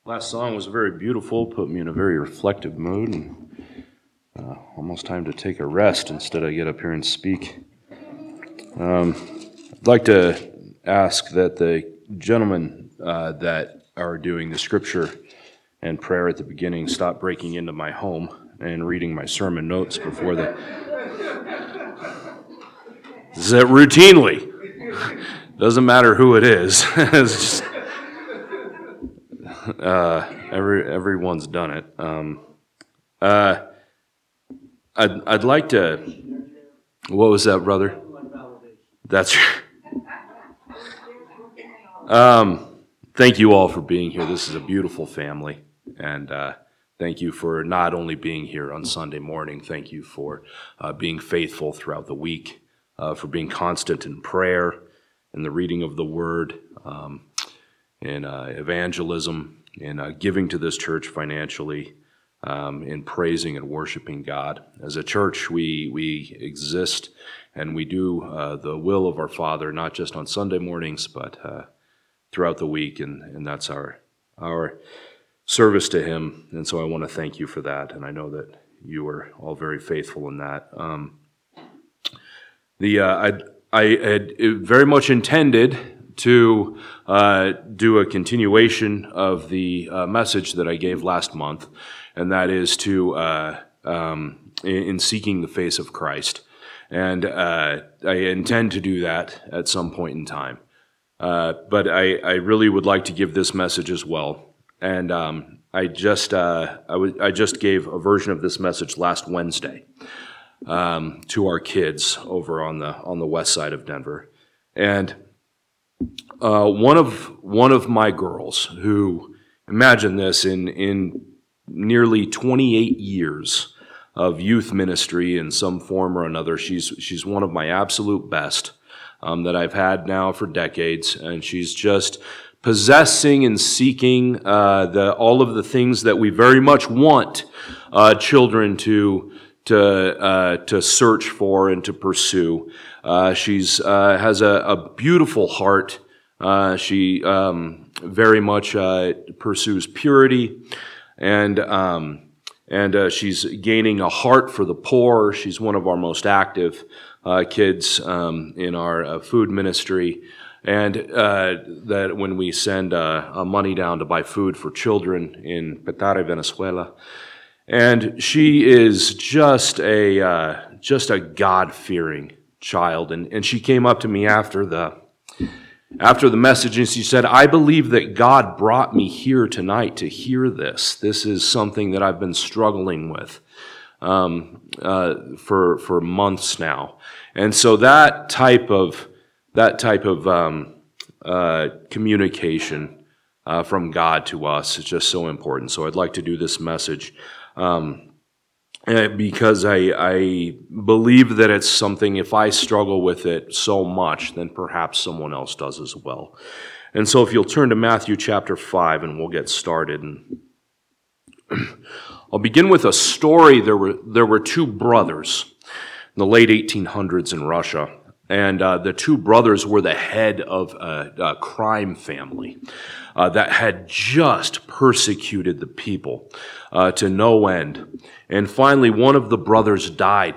Last song was very beautiful, put me in a very reflective mood, and almost time to take a rest instead of get up here and speak. I'd like to ask that the gentlemen that are doing the scripture and prayer at the beginning stop breaking into my home and reading my sermon notes before the... Is that routinely? Doesn't matter who it is. It's just... everyone's done it. I'd like to. What was that, brother? That's. Thank you all for being here. This is a beautiful family, and thank you for not only being here on Sunday morning. Thank you for being faithful throughout the week, for being constant in prayer and the reading of the Word. In evangelism, in giving to this church financially, in praising and worshiping God. As a church, we exist and we do the will of our Father, not just on Sunday mornings, but throughout the week, and that's our service to Him. And so I want to thank you for that, and I know that you are all very faithful in that. I had very much intended to do a continuation of the message that I gave last month, and that is to in seeking the face of Christ. And I intend to do that at some point in time. But I really would like to give this message as well. And I just gave a version of this message last Wednesday to our kids over on the west side of Denver. And one of my girls, who, imagine this, in nearly 28 years of youth ministry in some form or another, she's one of my absolute best that I've had now for decades, and she's just possessing and seeking all of the things that we very much want children to search for and to pursue. She's has a beautiful heart. She very much pursues purity, and she's gaining a heart for the poor. She's one of our most active kids in our food ministry, and that when we send money down to buy food for children in Petare, Venezuela. And she is just a God-fearing child, and she came up to me after the message, and she said, "I believe that God brought me here tonight to hear this. This is something that I've been struggling with for months now." And so that type of communication from God to us is just so important. So I'd like to do this message because I believe that it's something, if I struggle with it so much, then perhaps someone else does as well. And so if you'll turn to Matthew chapter 5, and we'll get started. And I'll begin with a story. There were two brothers in the late 1800s in Russia, and the two brothers were the head of a crime family that had just persecuted the people to no end. And finally, one of the brothers died.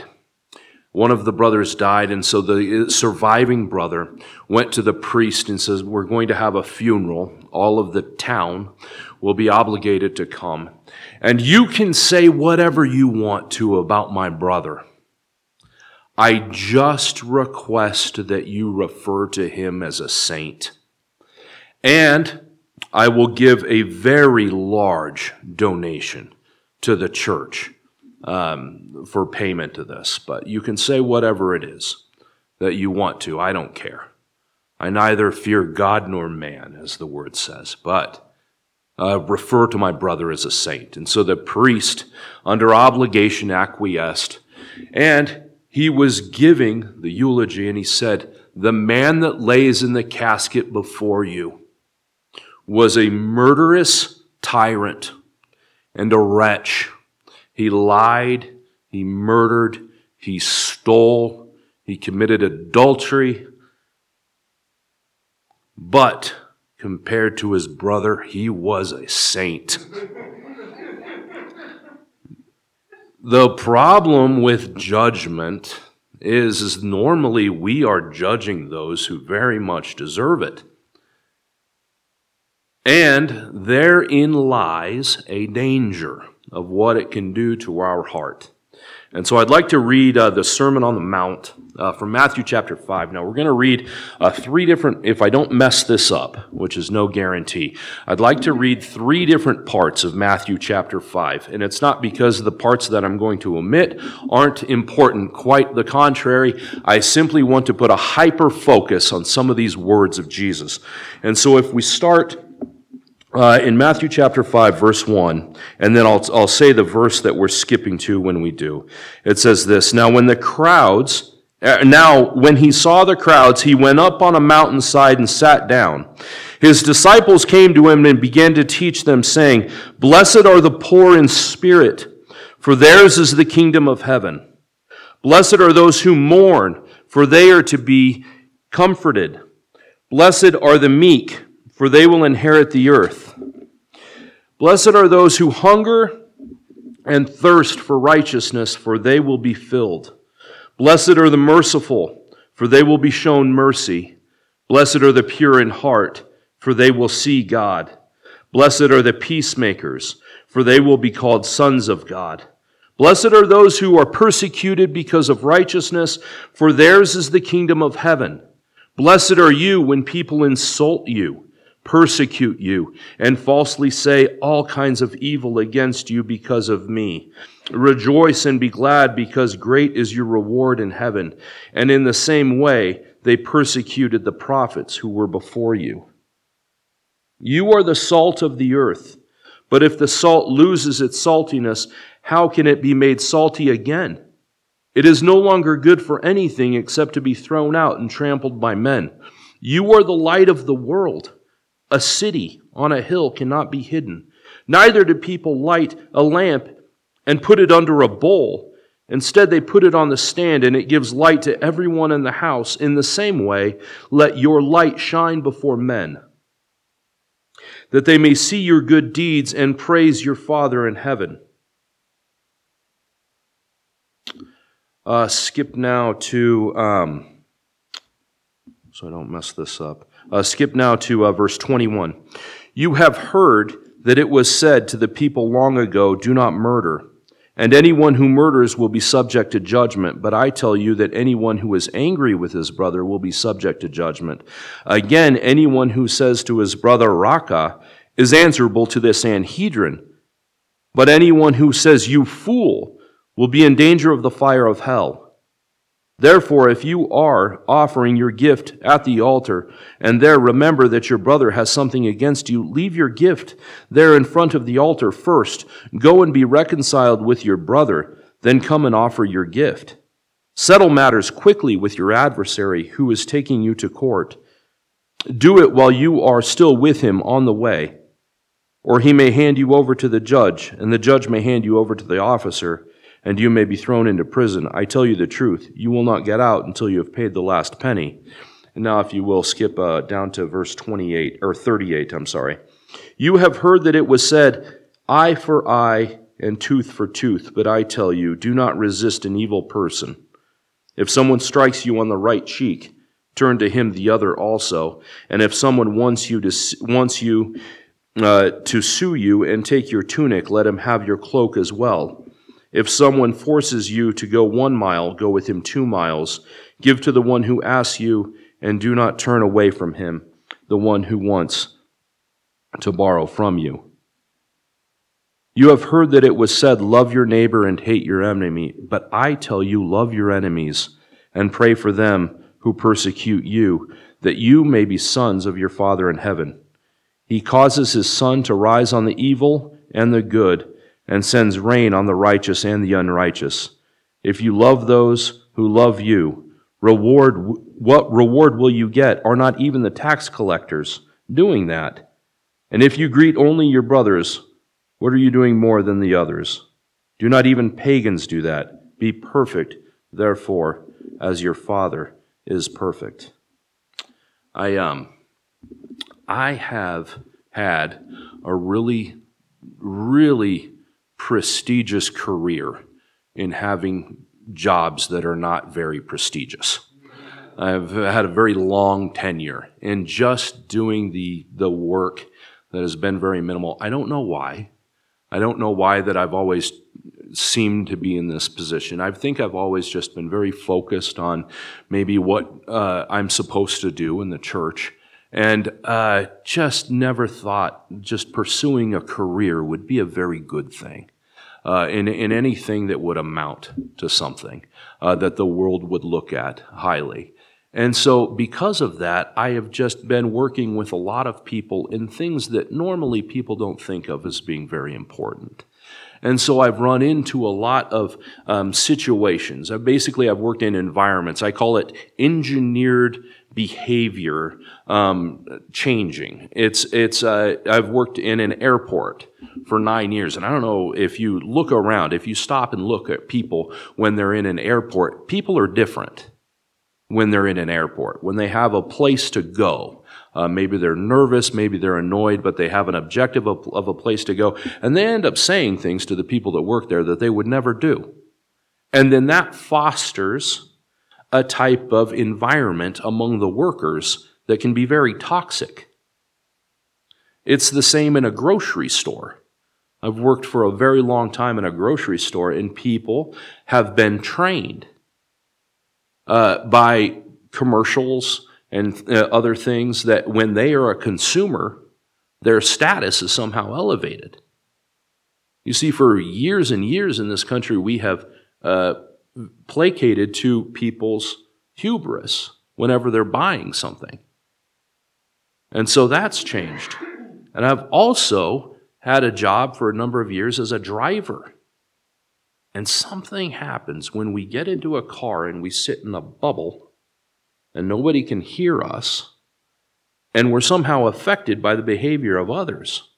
And so the surviving brother went to the priest and says, "We're going to have a funeral. All of the town will be obligated to come. And you can say whatever you want to about my brother. I just request that you refer to him as a saint. And I will give a very large donation to the church for payment to this. But you can say whatever it is that you want to. I don't care. I neither fear God nor man," as the word says, "but refer to my brother as a saint." And so the priest, under obligation, acquiesced, and he was giving the eulogy, and he said, "The man that lays in the casket before you was a murderous tyrant and a wretch. He lied, he murdered, he stole, he committed adultery. But compared to his brother, he was a saint. The problem with judgment is normally we are judging those who very much deserve it. And therein lies a danger of what it can do to our heart. And so I'd like to read the Sermon on the Mount from Matthew chapter 5. Now we're going to read three different, if I don't mess this up, which is no guarantee, I'd like to read three different parts of Matthew chapter 5. And it's not because the parts that I'm going to omit aren't important. Quite the contrary. I simply want to put a hyper focus on some of these words of Jesus. And so if we start in Matthew chapter 5, verse 1, and then I'll say the verse that we're skipping to when we do. It says this, Now when he saw the crowds, he went up on a mountainside and sat down. His disciples came to him and began to teach them, saying, Blessed are the poor in spirit, for theirs is the kingdom of heaven. Blessed are those who mourn, for they are to be comforted. Blessed are the meek, for they will inherit the earth. Blessed are those who hunger and thirst for righteousness, for they will be filled. Blessed are the merciful, for they will be shown mercy. Blessed are the pure in heart, for they will see God. Blessed are the peacemakers, for they will be called sons of God. Blessed are those who are persecuted because of righteousness, for theirs is the kingdom of heaven. Blessed are you when people insult you, persecute you, and falsely say all kinds of evil against you because of me. Rejoice and be glad, because great is your reward in heaven. And in the same way, they persecuted the prophets who were before you. You are the salt of the earth, but if the salt loses its saltiness, how can it be made salty again? It is no longer good for anything except to be thrown out and trampled by men. You are the light of the world. A city on a hill cannot be hidden. Neither do people light a lamp and put it under a bowl. Instead, they put it on the stand, and it gives light to everyone in the house. In the same way, let your light shine before men, that they may see your good deeds and praise your Father in heaven. Skip now to, so I don't mess this up. Skip now to verse 21. You have heard that it was said to the people long ago, do not murder, and anyone who murders will be subject to judgment. But I tell you that anyone who is angry with his brother will be subject to judgment. Again, anyone who says to his brother, Raca, is answerable to the Sanhedrin. But anyone who says, you fool, will be in danger of the fire of hell. Therefore, if you are offering your gift at the altar, and there remember that your brother has something against you, leave your gift there in front of the altar first. Go and be reconciled with your brother, then come and offer your gift. Settle matters quickly with your adversary who is taking you to court. Do it while you are still with him on the way, or he may hand you over to the judge, and the judge may hand you over to the officer, and you may be thrown into prison. I tell you the truth, you will not get out until you have paid the last penny. And now, if you will, skip down to verse 38, or 38, I'm sorry. You have heard that it was said, eye for eye and tooth for tooth, but I tell you, do not resist an evil person. If someone strikes you on the right cheek, turn to him the other also. And if someone wants you to sue you and take your tunic, let him have your cloak as well. If someone forces you to go 1 mile, go with him 2 miles. Give to the one who asks you, and do not turn away from him, the one who wants to borrow from you. You have heard that it was said, love your neighbor and hate your enemy. But I tell you, love your enemies and pray for them who persecute you, that you may be sons of your Father in heaven. He causes his sun to rise on the evil and the good, and sends rain on the righteous and the unrighteous. If you love those who love you, what reward will you get? Are not even the tax collectors doing that? And if you greet only your brothers, what are you doing more than the others? Do not even pagans do that? Be perfect, therefore, as your Father is perfect. I I have had a really, really prestigious career in having jobs that are not very prestigious. I've had a very long tenure in just doing the work that has been very minimal. I don't know why. I don't know why that I've always seemed to be in this position. I think I've always just been very focused on maybe what I'm supposed to do in the church, and just never thought just pursuing a career would be a very good thing in anything that would amount to something that the world would look at highly. And so because of that, I have just been working with a lot of people in things that normally people don't think of as being very important. And so I've run into a lot of situations. I've worked in environments. I call it engineered behavior changing. I've worked in an airport for 9 years, and I don't know if you look around, if you stop and look at people when they're in an airport, people are different when they're in an airport, when they have a place to go. Maybe they're nervous, maybe they're annoyed, but they have an objective of a place to go. And they end up saying things to the people that work there that they would never do. And then that fosters a type of environment among the workers that can be very toxic. It's the same in a grocery store. I've worked for a very long time in a grocery store, and people have been trained by commercials and other things that when they are a consumer, their status is somehow elevated. You see, for years and years in this country, we have placated to people's hubris whenever they're buying something. And so that's changed. And I've also had a job for a number of years as a driver. And something happens when we get into a car and we sit in a bubble and nobody can hear us, and we're somehow affected by the behavior of others.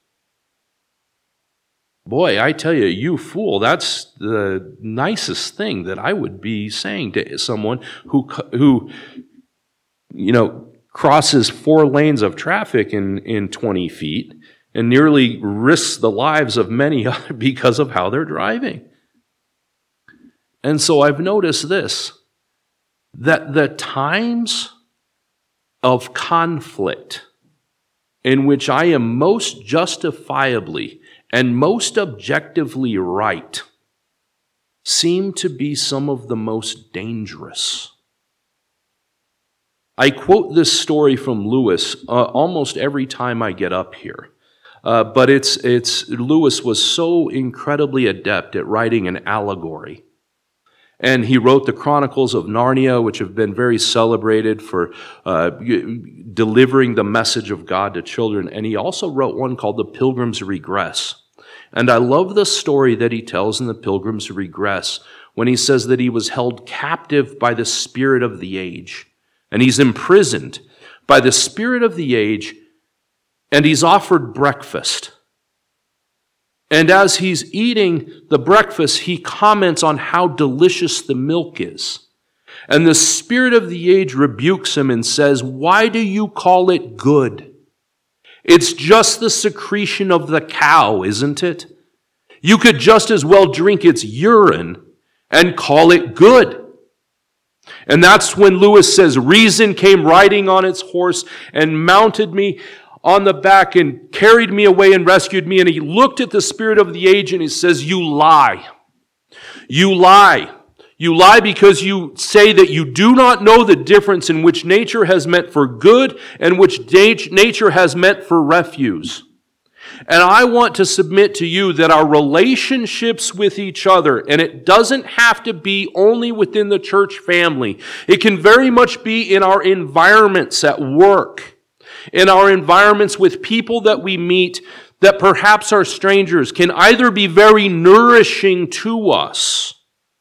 Boy, I tell you, you fool, that's the nicest thing that I would be saying to someone who crosses 4 lanes of traffic in 20 feet and nearly risks the lives of many because of how they're driving. And so I've noticed this, that the times of conflict in which I am most justifiably and most objectively right seem to be some of the most dangerous. I quote this story from Lewis almost every time I get up here. But Lewis was so incredibly adept at writing an allegory. And he wrote the Chronicles of Narnia, which have been very celebrated for delivering the message of God to children. And he also wrote one called The Pilgrim's Regress. And I love the story that he tells in The Pilgrim's Regress when he says that he was held captive by the spirit of the age. And he's imprisoned by the spirit of the age, and he's offered breakfast. And as he's eating the breakfast, he comments on how delicious the milk is. And the spirit of the age rebukes him and says, "Why do you call it good? It's just the secretion of the cow, isn't it? You could just as well drink its urine and call it good." And that's when Lewis says, "Reason came riding on its horse and mounted me on the back and carried me away and rescued me." And he looked at the spirit of the age and he says, "You lie. You lie. You lie because you say that you do not know the difference in which nature has meant for good and which nature has meant for refuse." And I want to submit to you that our relationships with each other, and it doesn't have to be only within the church family, it can very much be in our environments at work, in our environments with people that we meet that perhaps are strangers, can either be very nourishing to us,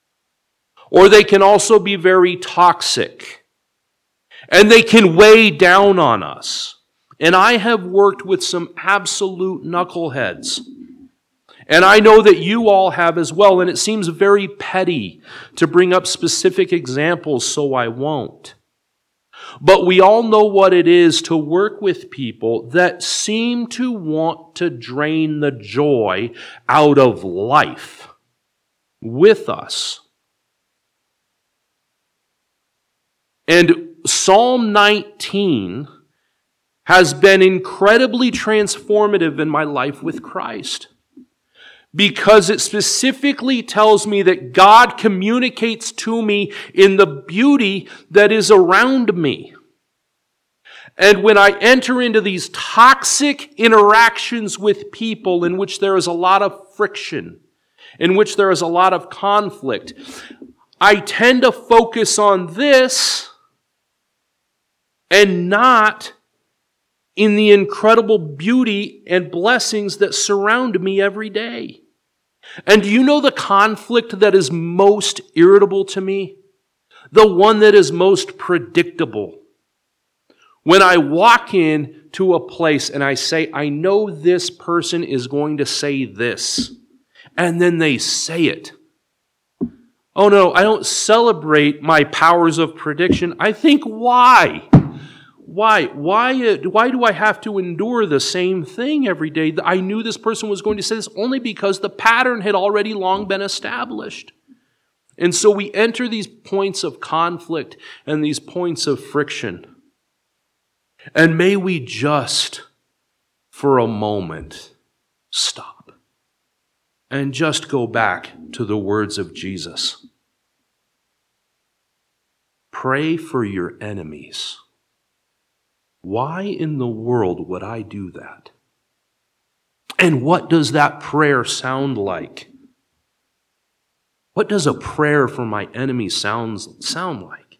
or they can also be very toxic. And they can weigh down on us. And I have worked with some absolute knuckleheads. And I know that you all have as well. And it seems very petty to bring up specific examples, so I won't. But we all know what it is to work with people that seem to want to drain the joy out of life with us. And Psalm 19 has been incredibly transformative in my life with Christ, because it specifically tells me that God communicates to me in the beauty that is around me. And when I enter into these toxic interactions with people in which there is a lot of friction, in which there is a lot of conflict, I tend to focus on this and not in the incredible beauty and blessings that surround me every day. And do you know the conflict that is most irritable to me? The one that is most predictable. When I walk in to a place and I say, I know this person is going to say this, and then they say it. Oh no, I don't celebrate my powers of prediction. I think, why? Why do I have to endure the same thing every day? I knew this person was going to say this only because the pattern had already long been established. And so we enter these points of conflict and these points of friction. And may we just, for a moment, stop and just go back to the words of Jesus. Pray for your enemies. Why in the world would I do that? And what does that prayer sound like? What does a prayer for my enemies sound like?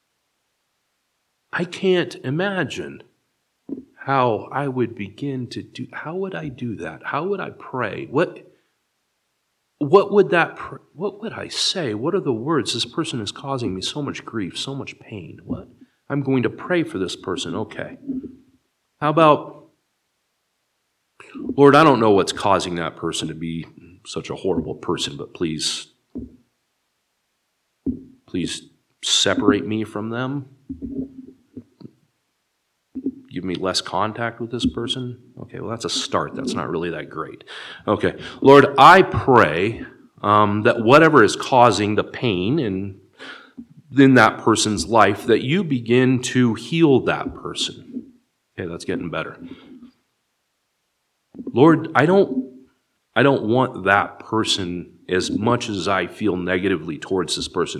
I can't imagine how I would begin to do. How would I do that? How would I pray? What would I say? What are the words? This person is causing me so much grief, so much pain. What? I'm going to pray for this person. Okay. How about, Lord, I don't know what's causing that person to be such a horrible person, but please separate me from them. Give me less contact with this person. Okay, well, that's a start. That's not really that great. Okay, Lord, I pray that whatever is causing the pain in that person's life, that you begin to heal that person. Okay, that's getting better. Lord, I don't want that person as much as I feel negatively towards this person.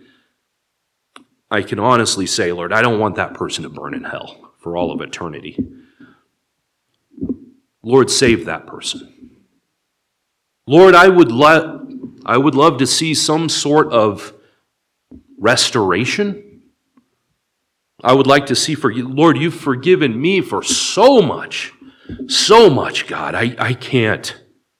I can honestly say, Lord, I don't want that person to burn in hell for all of eternity. Lord, save that person. Lord, I would love to see some sort of restoration. I would like to see, Lord, you've forgiven me for so much, God. I can't.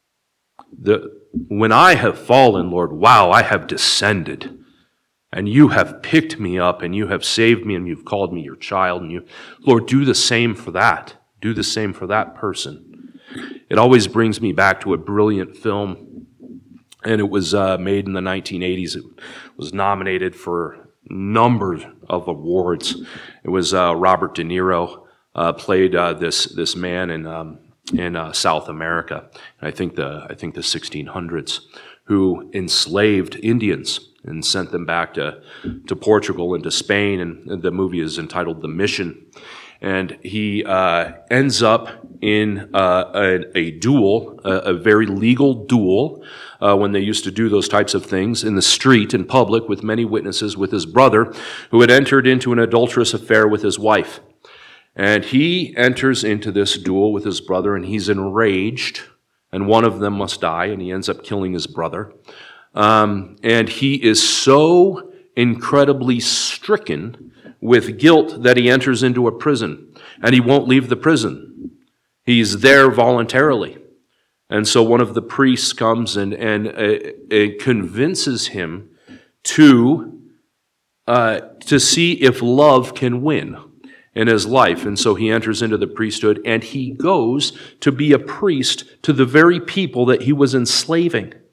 When I have fallen, Lord, wow, I have descended. And you have picked me up, and you have saved me, and you've called me your child. And Lord, do the same for that. Do the same for that person. It always brings me back to a brilliant film, and it was made in the 1980s. It was nominated for a number of awards. It was Robert De Niro played this man in South America, I think the 1600s, who enslaved Indians and sent them back to Portugal and to Spain, and the movie is entitled The Mission. And he ends up in a duel, a very legal duel, when they used to do those types of things in the street, in public, with many witnesses, with his brother, who had entered into an adulterous affair with his wife. And he enters into this duel with his brother, and he's enraged, and one of them must die, and he ends up killing his brother. And he is so incredibly stricken with guilt that he enters into a prison, and he won't leave the prison. He's there voluntarily. And so one of the priests comes and convinces him to see if love can win in his life. And so he enters into the priesthood, and he goes to be a priest to the very people that he was enslaving.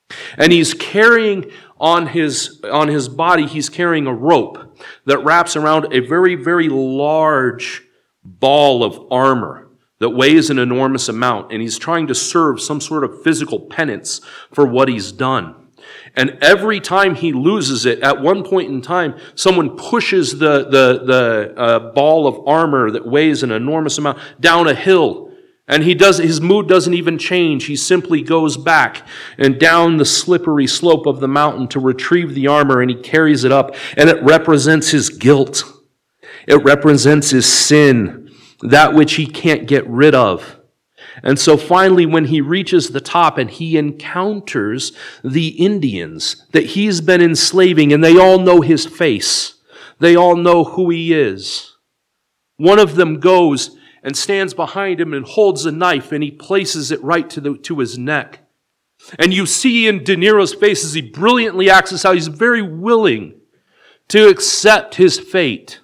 And he's carrying on his body, he's carrying a rope that wraps around a very, very large ball of armor that weighs an enormous amount. And he's trying to serve some sort of physical penance for what he's done. And every time he loses it, at one point in time, someone pushes the ball of armor that weighs an enormous amount down a hill. And his mood doesn't even change. He simply goes back and down the slippery slope of the mountain to retrieve the armor, and he carries it up. And it represents his guilt. It represents his sin, that which he can't get rid of. And so finally, when he reaches the top and he encounters the Indians that he's been enslaving, and they all know his face, they all know who he is. One of them goes and stands behind him and holds a knife, and he places it right to his neck. And you see in De Niro's face as he brilliantly acts this out, he's very willing to accept his fate.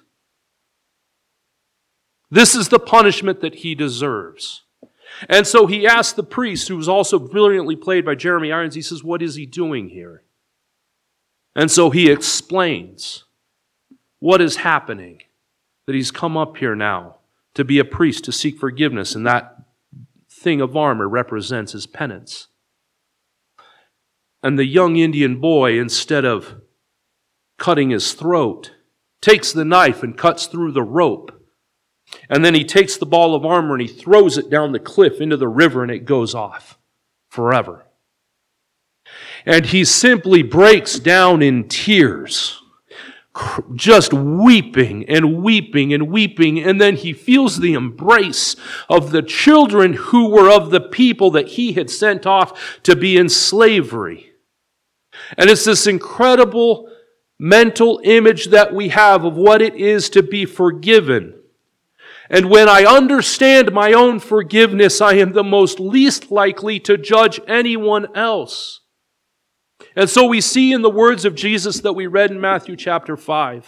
This is the punishment that he deserves. And so he asks the priest, who was also brilliantly played by Jeremy Irons, he says, what is he doing here? And so he explains what is happening, that he's come up here now to be a priest, to seek forgiveness, and that thing of armor represents his penance. And the young Indian boy, instead of cutting his throat, takes the knife and cuts through the rope. And then he takes the ball of armor and he throws it down the cliff into the river, and it goes off forever. And he simply breaks down in tears, just weeping and weeping and weeping. And then he feels the embrace of the children who were of the people that he had sent off to be in slavery. And it's this incredible mental image that we have of what it is to be forgiven. And when I understand my own forgiveness, I am the most least likely to judge anyone else. And so we see in the words of Jesus that we read in Matthew chapter 5.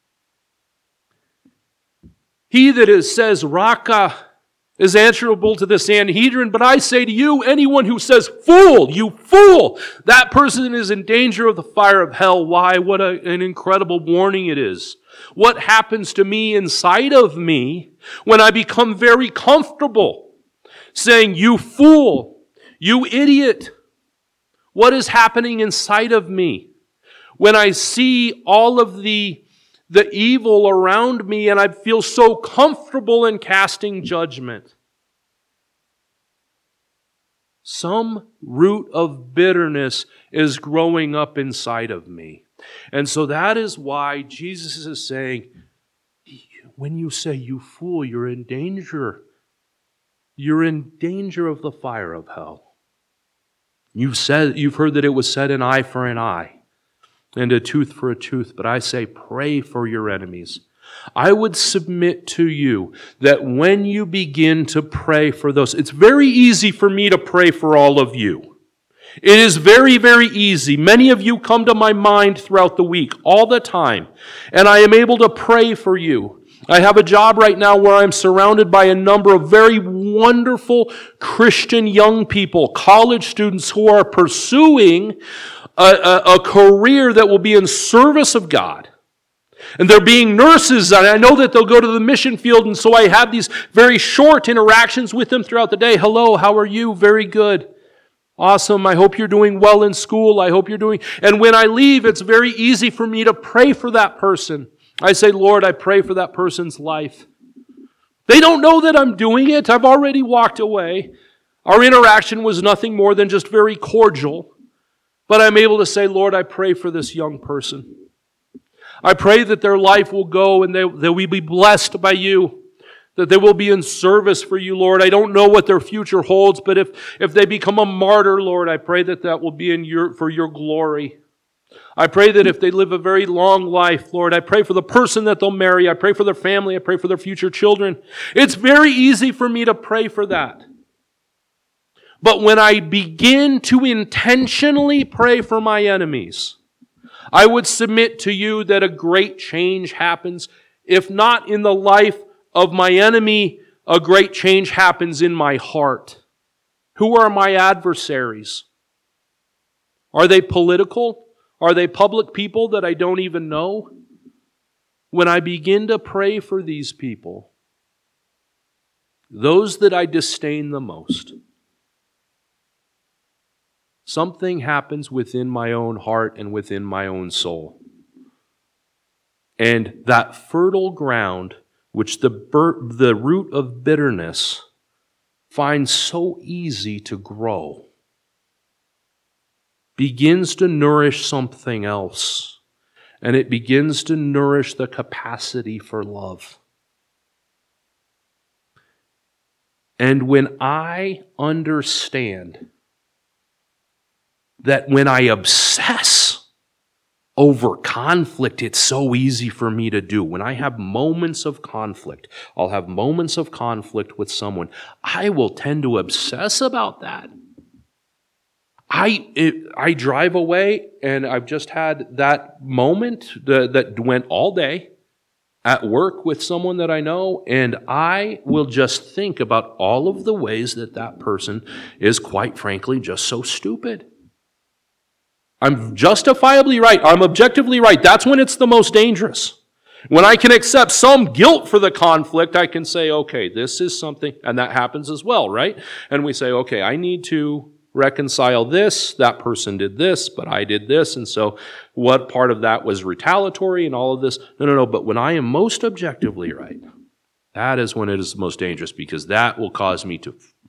He that says, Raka, is answerable to the Sanhedrin, but I say to you, anyone who says, fool, you fool, that person is in danger of the fire of hell. Why? What an incredible warning it is. What happens to me inside of me when I become very comfortable saying, you fool, you idiot? What is happening inside of me when I see all of the evil around me and I feel so comfortable in casting judgment? Some root of bitterness is growing up inside of me. And so that is why Jesus is saying, when you say you fool, you're in danger. You're in danger of the fire of hell. You've heard that it was said, an eye for an eye and a tooth for a tooth. But I say, pray for your enemies. I would submit to you that when you begin to pray for those, it's very easy for me to pray for all of you. It is very, very easy. Many of you come to my mind throughout the week, all the time, and I am able to pray for you. I have a job right now where I'm surrounded by a number of very wonderful Christian young people, college students who are pursuing a career that will be in service of God. And they're being nurses, and I know that they'll go to the mission field, and so I have these very short interactions with them throughout the day. Hello, how are you? Very good. Awesome. I hope you're doing well in school. And when I leave, it's very easy for me to pray for that person. I say, Lord, I pray for that person's life. They don't know that I'm doing it. I've already walked away. Our interaction was nothing more than just very cordial. But I'm able to say, Lord, I pray for this young person. I pray that their life will go and they will be blessed by you. That they will be in service for you, Lord. I don't know what their future holds, but if they become a martyr, Lord, I pray that will be for your glory. I pray that if they live a very long life, Lord, I pray for the person that they'll marry. I pray for their family. I pray for their future children. It's very easy for me to pray for that. But when I begin to intentionally pray for my enemies, I would submit to you that a great change happens. If not in the life of my enemy, a great change happens in my heart. Who are my adversaries? Are they political? Are they public people that I don't even know? When I begin to pray for these people, those that I disdain the most, something happens within my own heart and within my own soul. And that fertile ground, which the root of bitterness finds so easy to grow, begins to nourish something else. And it begins to nourish the capacity for love. And when I understand that when I obsess over conflict, it's so easy for me to do. When I have moments of conflict, I'll have moments of conflict with someone, I will tend to obsess about that. I drive away, and I've just had that moment that went all day at work with someone that I know, and I will just think about all of the ways that that person is, quite frankly, just so stupid. I'm justifiably right. I'm objectively right. That's when it's the most dangerous. When I can accept some guilt for the conflict, I can say, okay, this is something, and that happens as well, right? And we say, okay, I need to reconcile this, that person did this, but I did this, and so what part of that was retaliatory and all of this? No, but when I am most objectively right, that is when it is most dangerous, because that causes me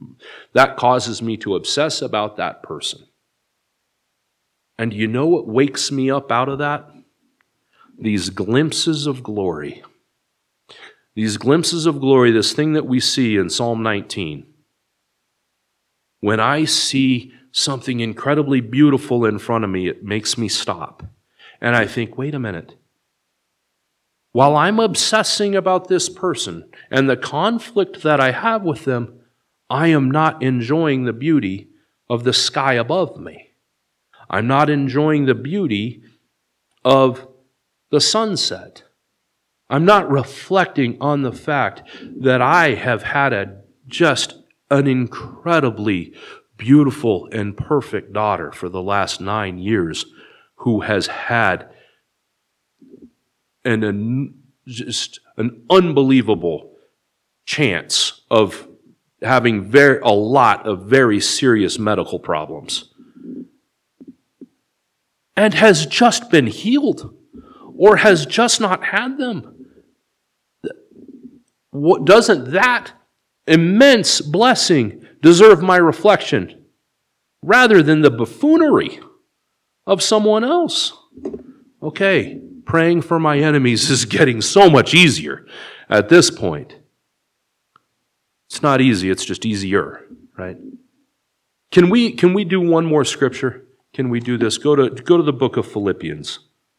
to obsess about that person. And you know what wakes me up out of that? These glimpses of glory. These glimpses of glory, this thing that we see in Psalm 19. When I see something incredibly beautiful in front of me, it makes me stop. And I think, wait a minute. While I'm obsessing about this person and the conflict that I have with them, I am not enjoying the beauty of the sky above me. I'm not enjoying the beauty of the sunset. I'm not reflecting on the fact that I have had just an incredibly beautiful and perfect daughter for the last 9 years who has had just an unbelievable chance of having a lot of very serious medical problems and has just been healed or has just not had them. Doesn't that immense blessing deserve my reflection rather than the buffoonery of someone else? Okay, praying for my enemies is getting so much easier at this point. It's not easy, it's just easier, right? Can we do one more scripture? Can we do this? Go to the book of Philippians.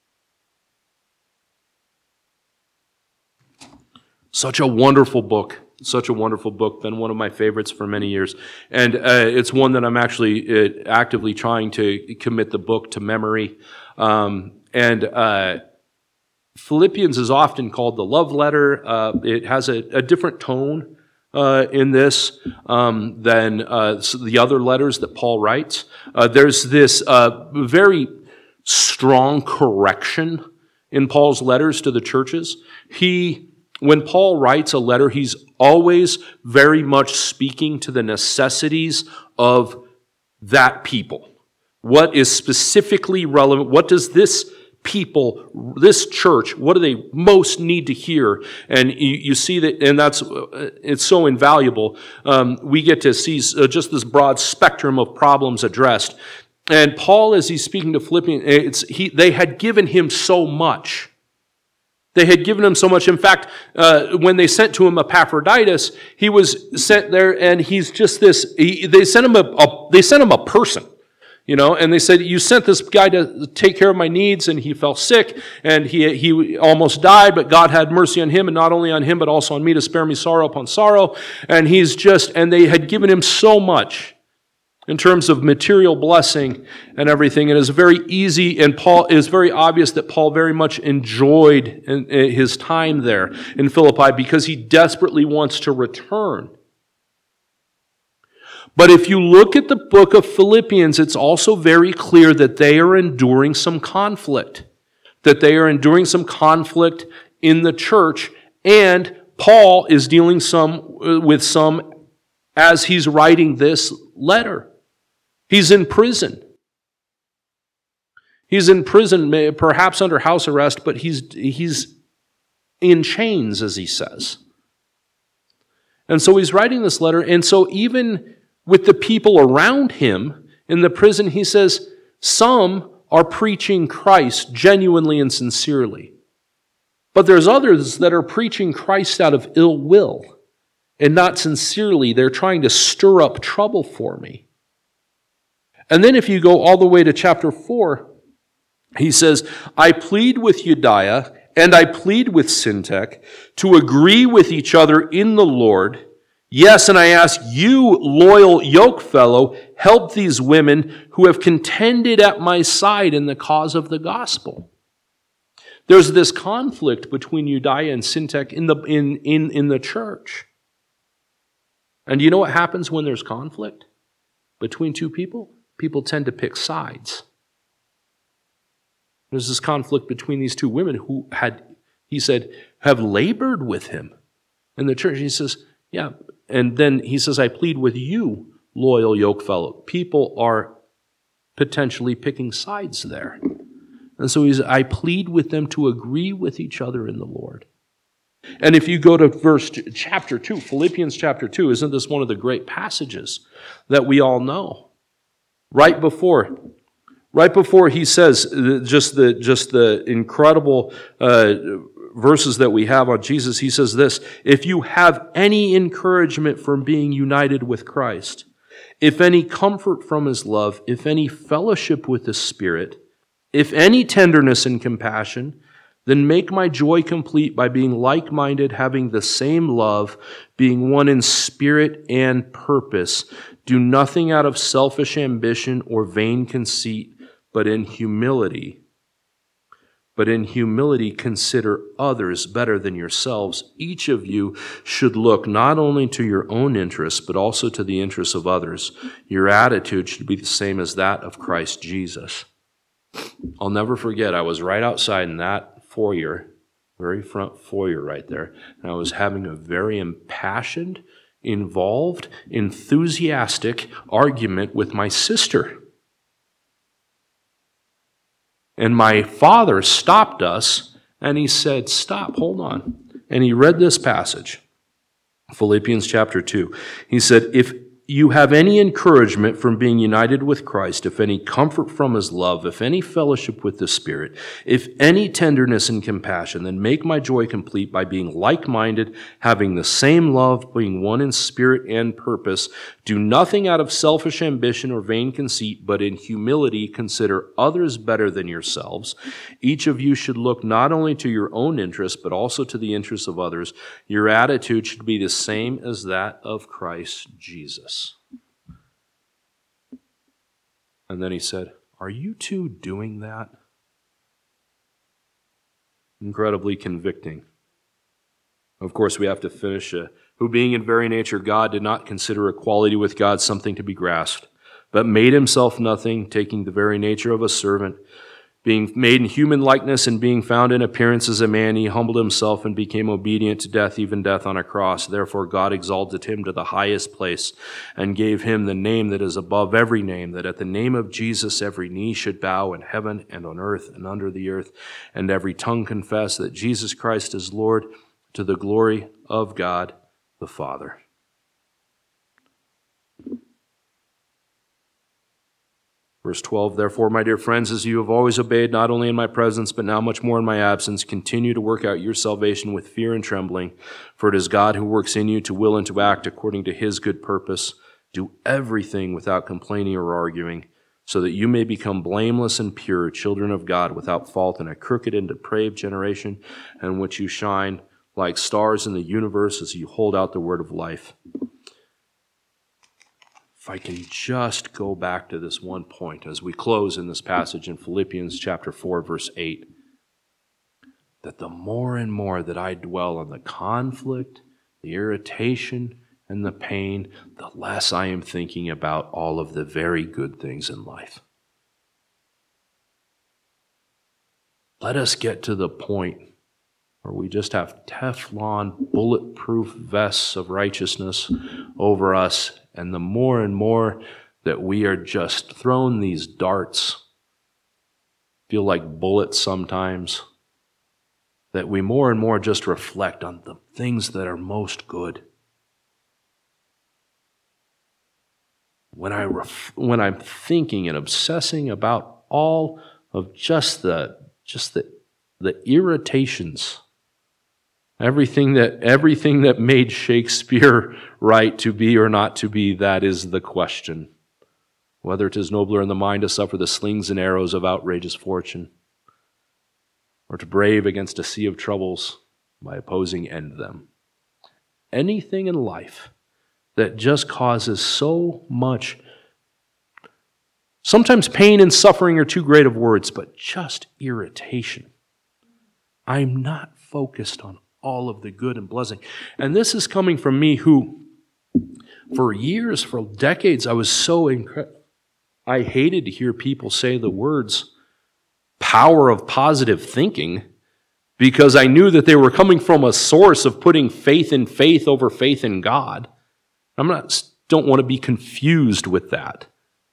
Such a wonderful book. Such a wonderful book, been one of my favorites for many years. And it's one that I'm actually actively trying to commit the book to memory. Philippians is often called the love letter. It has a different tone in this than the other letters that Paul writes. There's this very strong correction in Paul's letters to the churches. When Paul writes a letter, he's always very much speaking to the necessities of that people. What is specifically relevant? What does this people, this church, what do they most need to hear? And you see that, and it's so invaluable. We get to see just this broad spectrum of problems addressed. And Paul, as he's speaking to Philippians, they had given him so much. They had given him so much. In fact, when they sent to him Epaphroditus, he was sent there, and he's just this. They sent him a person, and they said, "You sent this guy to take care of my needs," and he fell sick, and he almost died, but God had mercy on him, and not only on him, but also on me, to spare me sorrow upon sorrow. And and they had given him so much in terms of material blessing and everything. It is very easy, and it is very obvious that Paul very much enjoyed his time there in Philippi because he desperately wants to return. But if you look at the book of Philippians, it's also very clear that they are enduring some conflict. That they are enduring some conflict in the church, and Paul is dealing with some as he's writing this letter. He's in prison. He's in prison, perhaps under house arrest, but he's in chains, as he says. And so he's writing this letter, and so even with the people around him in the prison, he says, some are preaching Christ genuinely and sincerely. But there's others that are preaching Christ out of ill will and not sincerely. They're trying to stir up trouble for me. And then if you go all the way to chapter 4, he says, I plead with Euodia and I plead with Syntyche to agree with each other in the Lord. Yes, and I ask you, loyal yokefellow, help these women who have contended at my side in the cause of the gospel. There's this conflict between Euodia and Syntyche in the church. And you know what happens when there's conflict between two people? People tend to pick sides. There's this conflict between these two women who he said, have labored with him in the church. He says, yeah. And then he says, I plead with you, loyal yokefellow. People are potentially picking sides there. And so I plead with them to agree with each other in the Lord. And if you go to chapter 2, Philippians chapter 2, isn't this one of the great passages that we all know? Right before he says just the incredible verses that we have on Jesus, he says this, if you have any encouragement from being united with Christ, if any comfort from his love, if any fellowship with the Spirit, if any tenderness and compassion, then make my joy complete by being like-minded, having the same love, being one in spirit and purpose. Do nothing out of selfish ambition or vain conceit, but in humility consider others better than yourselves. Each of you should look not only to your own interests, but also to the interests of others. Your attitude should be the same as that of Christ Jesus. I'll never forget, I was right outside in that foyer, very front foyer right there, and I was having a very impassioned, involved, enthusiastic argument with my sister. And my father stopped us, and he said, stop, hold on. And he read this passage, Philippians chapter 2. He said, if you have any encouragement from being united with Christ, if any comfort from his love, if any fellowship with the Spirit, if any tenderness and compassion, then make my joy complete by being like-minded, having the same love, being one in spirit and purpose. Do nothing out of selfish ambition or vain conceit, but in humility consider others better than yourselves. Each of you should look not only to your own interests, but also to the interests of others. Your attitude should be the same as that of Christ Jesus. And then he said, are you two doing that? Incredibly convicting. Of course, we have to finish, who being in very nature God did not consider equality with God something to be grasped, but made himself nothing, taking the very nature of a servant. Being made in human likeness and being found in appearance as a man, he humbled himself and became obedient to death, even death on a cross. Therefore God exalted him to the highest place and gave him the name that is above every name, that at the name of Jesus every knee should bow in heaven and on earth and under the earth, and every tongue confess that Jesus Christ is Lord, to the glory of God the Father. Verse 12, therefore, my dear friends, as you have always obeyed, not only in my presence, but now much more in my absence, continue to work out your salvation with fear and trembling, for it is God who works in you to will and to act according to his good purpose. Do everything without complaining or arguing, so that you may become blameless and pure, children of God, without fault in a crooked and depraved generation, in which you shine like stars in the universe as you hold out the word of life. If I can just go back to this one point as we close in this passage in Philippians chapter 4, verse 8, that the more and more that I dwell on the conflict, the irritation, and the pain, the less I am thinking about all of the very good things in life. Let us get to the point where we just have Teflon, bulletproof vests of righteousness over us, and the more and more that we are just thrown these darts, feel like bullets sometimes, that we more and more just reflect on the things that are most good. When I'm thinking and obsessing about all of just the irritations, everything that made Shakespeare right to be or not to be, that is the question. Whether it is nobler in the mind to suffer the slings and arrows of outrageous fortune, or to brave against a sea of troubles by opposing end them. Anything in life that just causes so much, sometimes pain and suffering are too great of words, but just irritation. I'm not focused on all of the good and blessing. And this is coming from me who, for years, for decades, I was so I hated to hear people say the words power of positive thinking, because I knew that they were coming from a source of putting faith in faith over faith in God. Don't want to be confused with that.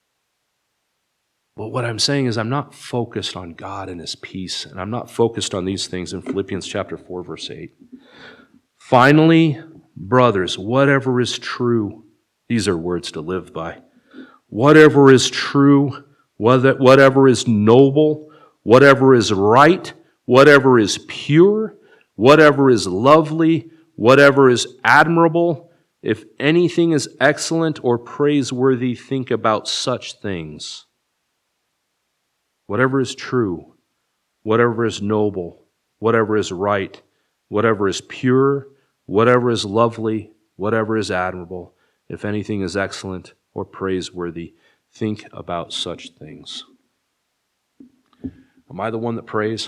But what I'm saying is I'm not focused on God and His peace, and I'm not focused on these things in Philippians chapter 4, verse 8. Finally, brothers, whatever is true, these are words to live by. Whatever is true, whatever is noble, whatever is right, whatever is pure, whatever is lovely, whatever is admirable, if anything is excellent or praiseworthy, think about such things. Whatever is true, whatever is noble, whatever is right, whatever is pure, whatever is lovely, whatever is admirable, if anything is excellent or praiseworthy, think about such things. Am I the one that prays?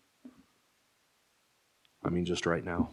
I mean, just right now.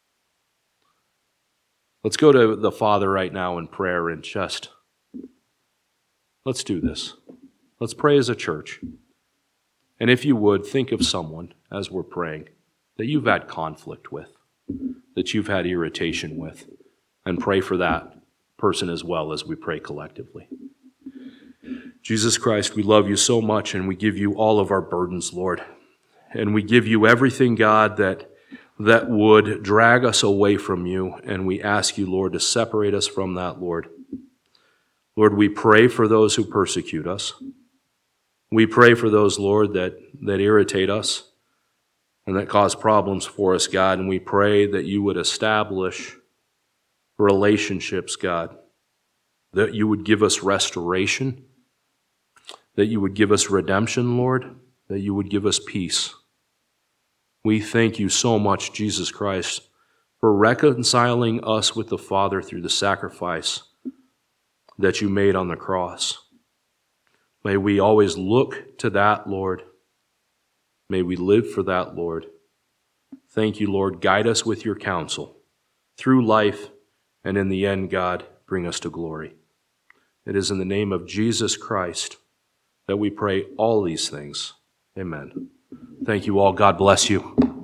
Let's go to the Father right now in prayer and just, let's do this. Let's pray as a church. And if you would, think of someone, as we're praying, that you've had conflict with, that you've had irritation with, and pray for that person as well as we pray collectively. Jesus Christ, we love you so much, and we give you all of our burdens, Lord. And we give you everything, God, that would drag us away from you, and we ask you, Lord, to separate us from that, Lord. Lord, we pray for those who persecute us. We pray for those, Lord, that irritate us and that cause problems for us, God, and we pray that you would establish relationships, God, that you would give us restoration, that you would give us redemption, Lord, that you would give us peace. We thank you so much, Jesus Christ, for reconciling us with the Father through the sacrifice that you made on the cross. May we always look to that, Lord. May we live for that, Lord. Thank you, Lord. Guide us with your counsel through life, and in the end, God, bring us to glory. It is in the name of Jesus Christ that we pray all these things. Amen. Thank you all. God bless you.